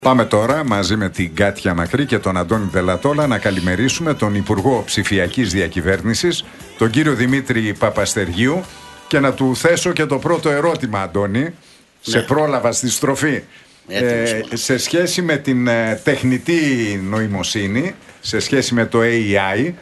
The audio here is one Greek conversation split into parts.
Πάμε τώρα μαζί με την Κάτια Μακρύ και τον Αντώνη Δελατόλα να καλημερίσουμε τον Υπουργό Ψηφιακής Διακυβέρνησης, τον κύριο Δημήτρη Παπαστεργίου, και να του θέσω και το πρώτο ερώτημα, Αντώνη. Σε πρόλαβα στη στροφή. Σε σχέση με την τεχνητή νοημοσύνη, σε σχέση με το AI,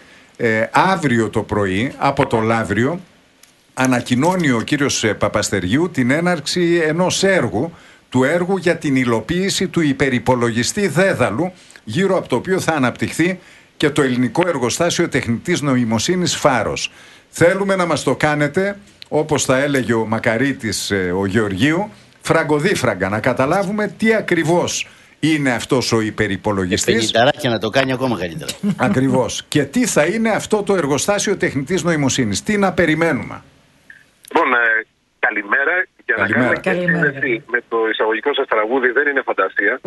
αύριο το πρωί, από το Λαύριο, ανακοινώνει ο κύριος Παπαστεργίου την έναρξη ενός έργου, του έργου για την υλοποίηση του υπερυπολογιστή Δέδαλου, γύρω από το οποίο θα αναπτυχθεί και το ελληνικό εργοστάσιο τεχνητής νοημοσύνης Φάρος. Θέλουμε να μας το κάνετε, όπως θα έλεγε ο Μακαρίτης ο Γεωργίου, φραγκοδίφραγκα, να καταλάβουμε τι ακριβώς είναι αυτός ο υπερυπολογιστής. Και να το κάνει ακόμα καλύτερα. Ακριβώς. Και τι θα είναι αυτό το εργοστάσιο τεχνητής νοημοσύνης, τι να περιμένουμε. Λοιπόν, καλημέρα. Για να κάνουμε και σύνδεση με το εισαγωγικό σας τραγούδι, δεν είναι φαντασία.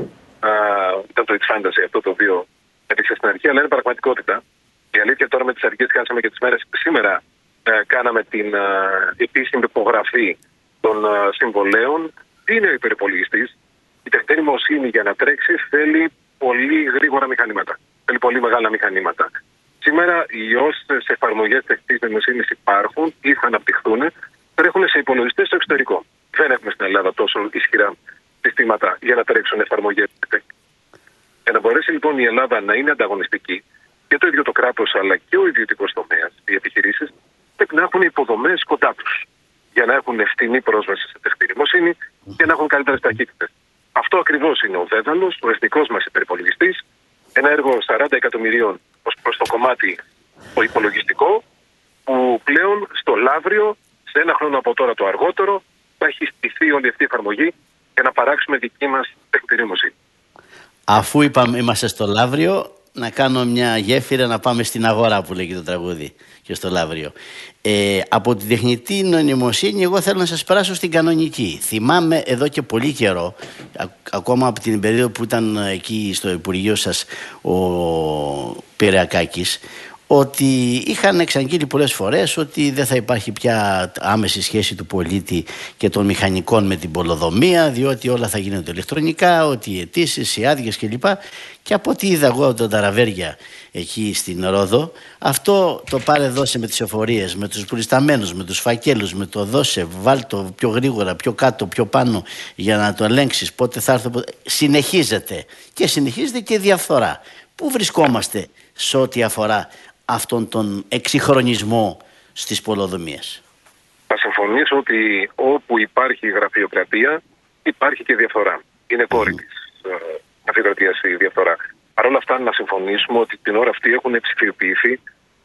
Ήταν το It's Fantasy αυτό το οποίο έδειξε στην αρχή, αλλά είναι πραγματικότητα. Η αλήθεια τώρα με τις αρχές χάσαμε και τις μέρες. Σήμερα κάναμε την επίσημη υπογραφή των συμβολέων. Τι είναι ο υπερυπολογιστής? Η τεχνητή νοημοσύνη για να τρέξει θέλει πολύ γρήγορα μηχανήματα. Θέλει πολύ μεγάλα μηχανήματα. Σήμερα οι όσες εφαρμογές τεχνητής νοημοσύνης υπάρχουν ή θα αναπτυχθούν, τρέχουν σε υπολογιστές στο εξωτερικό. Δεν έχουμε στην Ελλάδα τόσο ισχυρά συστήματα για να τρέξουν εφαρμογές. Για να μπορέσει λοιπόν η Ελλάδα να είναι ανταγωνιστική, και το ίδιο το κράτος αλλά και ο ιδιωτικός τομέας, οι επιχειρήσεις, πρέπει να έχουν υποδομές κοντά τους. Για να έχουν ευθυνή πρόσβαση σε τεχνητή νοημοσύνη και να έχουν καλύτερες ταχύτητες. Αυτό ακριβώς είναι ο Δέδαλος, ο εθνικός μας υπερυπολογιστής. Ένα έργο 40 εκατομμυρίων ως προς το κομμάτι το υπολογιστικό, που πλέον στο Λαύριο, σε ένα χρόνο από τώρα το αργότερο, θα έχει στηθεί όλη αυτή η εφαρμογή για να παράξουμε δική μας τεχνητή νοημοσύνη. Αφού είπαμε είμαστε στο Λαύριο, να κάνω μια γέφυρα να πάμε στην αγορά που λέγει το τραγούδι και στο Λαύριο. Από την τεχνητή νοημοσύνη εγώ θέλω να σας περάσω στην κανονική. Θυμάμαι εδώ και πολύ καιρό, ακόμα από την περίοδο που ήταν εκεί στο Υπουργείο σας ο Πυριακάκης, ότι είχαν εξαγγείλει πολλές φορές ότι δεν θα υπάρχει πια άμεση σχέση του πολίτη και των μηχανικών με την πολεοδομία, διότι όλα θα γίνονται ηλεκτρονικά, ότι οι αιτήσεις, οι άδειες κλπ. Και από ό,τι είδα εγώ τον Ταραβέρια εκεί στην Ρόδο, αυτό το πάρε δώσε με τις εφορίες, με τους προϊσταμένους, με τους φακέλους, με το δώσε, βάλτο πιο γρήγορα, πιο κάτω, πιο πάνω για να το ελέγξεις, πότε θα έρθω, συνεχίζεται και διαφθορά. Πού βρισκόμαστε σε ό,τι αφορά αυτόν τον εξυγχρονισμό στις πολεοδομίες? Θα συμφωνήσω ότι όπου υπάρχει γραφειοκρατία υπάρχει και διαφθορά. Είναι κόρη της γραφειοκρατίας η διαφθορά. Παρ' όλα αυτά να συμφωνήσουμε ότι την ώρα αυτή έχουν ψηφιοποιηθεί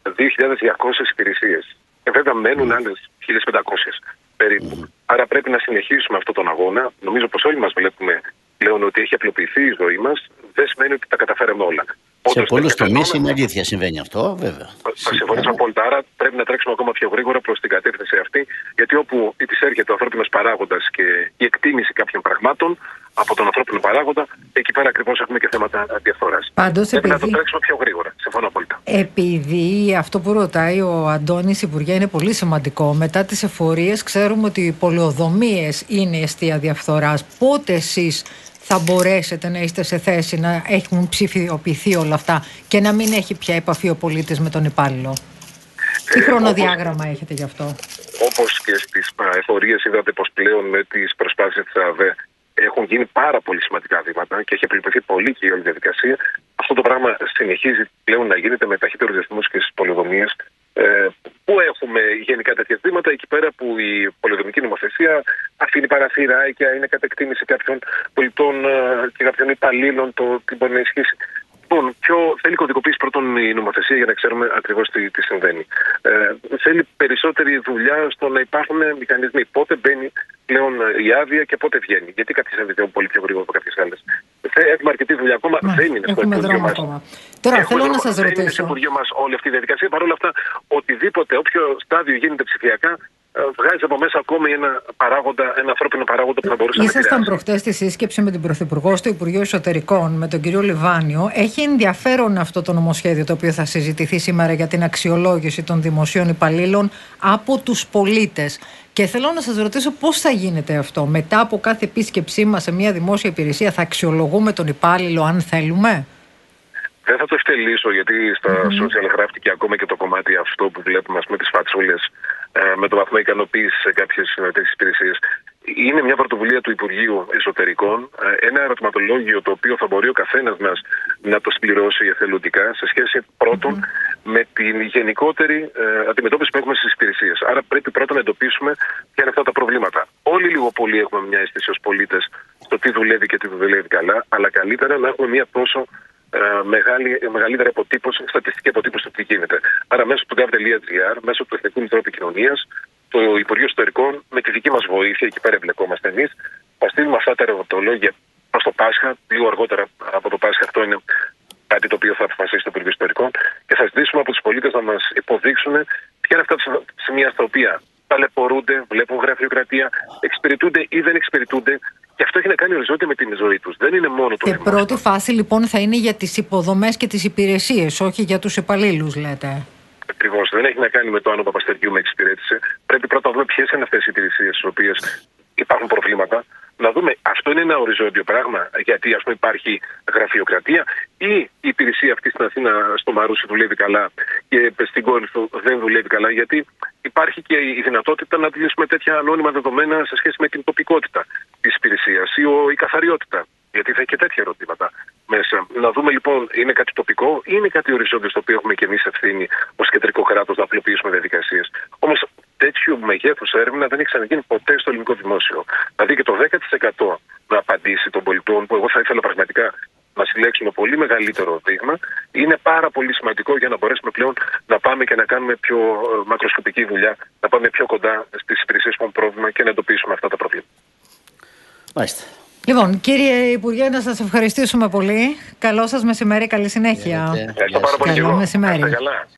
2.200 υπηρεσίες. Βέβαια μένουν άλλες 1.500 περίπου. Άρα πρέπει να συνεχίσουμε αυτόν τον αγώνα. Νομίζω πως όλοι μας βλέπουμε πλέον ότι έχει απλοποιηθεί η ζωή μας. Δεν σημαίνει ότι τα καταφέραμε όλα. Σε πολλούς τομείς είναι αλήθεια, συμβαίνει αυτό, βέβαια. Θα συμφωνήσω απόλυτα. Άρα πρέπει να τρέξουμε ακόμα πιο γρήγορα προς την κατεύθυνση αυτή, γιατί όπου εισέρχεται ο ανθρώπινος παράγοντας και η εκτίμηση κάποιων πραγμάτων από τον ανθρώπινο παράγοντα, εκεί πέρα ακριβώς έχουμε και θέματα διαφθοράς. Πρέπει να το τρέξουμε πιο γρήγορα. Συμφωνώ απόλυτα. Επειδή αυτό που ρωτάει ο Αντώνης, Υπουργέ, είναι πολύ σημαντικό. Μετά τις εφορίες, ξέρουμε ότι οι πολεοδομίες είναι αιστεία διαφθοράς. Πότε εσείς θα μπορέσετε να είστε σε θέση να έχουν ψηφιοποιηθεί όλα αυτά και να μην έχει πια επαφή ο πολίτης με τον υπάλληλο? Τι χρονοδιάγραμμα έχετε γι' αυτό? Όπως και στις εφορίες είδατε πως πλέον με τις προσπάθειες της ΑΔΕ έχουν γίνει πάρα πολύ σημαντικά βήματα και έχει απλοποιηθεί πολύ και η όλη διαδικασία. Αυτό το πράγμα συνεχίζει πλέον να γίνεται με ταχύτερους ρυθμούς και στις πολεοδομίες. Πού έχουμε γενικά τέτοια βήματα? Εκεί πέρα που η πολεοδομική νομοθεσία αφήνει παραθυράκια, είναι κατ' εκτίμηση κάποιων πολιτών και κάποιων υπαλλήλων τι μπορεί να ισχύσει. Λοιπόν, θέλει κωδικοποίηση πρώτον η νομοθεσία για να ξέρουμε ακριβώς τι συμβαίνει. Θέλει περισσότερη δουλειά στο να υπάρχουν μηχανισμοί. Πότε μπαίνει πλέον η άδεια και πότε βγαίνει. Γιατί κάποιες άδειες βγαίνουν πολύ πιο γρήγορα από κάποιες άλλες. Έχουμε αρκετή δουλειά ακόμα. Δεν είναι στο Υπουργείο μας. Τώρα θέλω να σας ρωτήσω. Δεν είναι στο Υπουργείο μας όλη αυτή η διαδικασία. Παρ' όλα αυτά, οτιδήποτε, όποιο στάδιο γίνεται ψηφιακά, βγάζει από μέσα ακόμη ένα ανθρώπινο παράγοντα που θα μπορούσε να επηρεάσει. Ήσασταν προχτές στη σύσκεψη με την Πρωθυπουργό στο Υπουργείο Εσωτερικών, με τον κύριο Λιβάνιο. Έχει ενδιαφέρον αυτό το νομοσχέδιο το οποίο θα συζητηθεί σήμερα για την αξιολόγηση των δημοσίων υπαλλήλων από τους πολίτες. Και θέλω να σας ρωτήσω πώς θα γίνεται αυτό. Μετά από κάθε επίσκεψή μας σε μια δημόσια υπηρεσία θα αξιολογούμε τον υπάλληλο αν θέλουμε? Δεν θα το ευτελίσω, γιατί στα social γράφτηκε ακόμα και το κομμάτι αυτό που βλέπουμε, με τις φατσούλες, με το βαθμό ικανοποίηση σε κάποιες τέτοιες υπηρεσίες. Είναι μια πρωτοβουλία του Υπουργείου Εσωτερικών, ένα ερωτηματολόγιο το οποίο θα μπορεί ο καθένας μας να το συμπληρώσει εθελοντικά σε σχέση πρώτον με την γενικότερη αντιμετώπιση που έχουμε στις υπηρεσίες. Άρα πρέπει πρώτα να εντοπίσουμε ποια είναι αυτά τα προβλήματα. Όλοι λίγο πολύ έχουμε μια αίσθηση ως πολίτες στο τι δουλεύει και τι δεν δουλεύει καλά, αλλά καλύτερα να έχουμε μια τόσο μεγαλύτερη αποτύπωση, στατιστική αποτύπωση του τι γίνεται. Άρα μέσω του gov.gr, μέσω του Εθνικού Μητρώου Επικοινωνίας, το Υπουργείο Ιστορικών, με τη δική μας βοήθεια, εκεί πέρα εμπλεκόμαστε εμείς, θα στείλουμε αυτά τα ερωτολόγια προς το Πάσχα, λίγο αργότερα από το Πάσχα. Αυτό είναι κάτι το οποίο θα αποφασίσει το Υπουργείο Ιστορικών, και θα ζητήσουμε από τους πολίτες να μας υποδείξουν ποια είναι αυτά τα σημεία στα οποία ταλαιπωρούνται, βλέπουν γραφειοκρατία, εξυπηρετούνται ή δεν εξυπηρετούνται. Και αυτό έχει να κάνει οριζόντια με την ζωή τους. Δεν είναι μόνο το δημόσιο. Και πρώτη φάση λοιπόν θα είναι για τις υποδομές και τις υπηρεσίες, όχι για τους υπαλλήλους, λέτε. Ακριβώς. Δεν έχει να κάνει με το αν ο Παπαστεριού με εξυπηρέτησε. Πρέπει πρώτα να δούμε ποιες είναι αυτές οι υπηρεσίες στις οποίες υπάρχουν προβλήματα. Να δούμε, αυτό είναι ένα οριζόντιο πράγμα, γιατί ας πούμε υπάρχει γραφειοκρατία, ή η υπηρεσία αυτή στην Αθήνα, στο Μαρούσι, δουλεύει καλά και στην Κόρινθο δεν δουλεύει καλά, γιατί υπάρχει και η δυνατότητα να αντιλήσουμε τέτοια ανώνυμα δεδομένα σε σχέση με την τοπικότητα της υπηρεσίας ή η καθαριότητα. Γιατί θα έχει και τέτοια ερωτήματα μέσα. Να δούμε λοιπόν, είναι κάτι τοπικό ή είναι κάτι οριζόντιο στο οποίο έχουμε και εμείς ευθύνη ως κεντρικό κράτος να απλοποιήσουμε διαδικασίες. Όμως τέτοιου μεγέθους έρευνα δεν έχει ξαναγίνει ποτέ στο ελληνικό δημόσιο. Δηλαδή και το 10% να απαντήσει των πολιτών, που εγώ θα ήθελα πραγματικά να συλλέξουμε πολύ μεγαλύτερο δείγμα, είναι πάρα πολύ σημαντικό για να μπορέσουμε πλέον να πάμε και να κάνουμε πιο μακροσκοπική δουλειά, να πάμε πιο κοντά στις υπηρεσίες που έχουν πρόβλημα και να εντοπίσουμε αυτά τα προβλήματα. Μάλιστα. Λοιπόν, κύριε Υπουργέ, να σας ευχαριστήσουμε πολύ. Καλό σας μεσημέρι, καλή συνέχεια. Ευχαριστώ πάρα πολύ. Καλό μεσημέρι.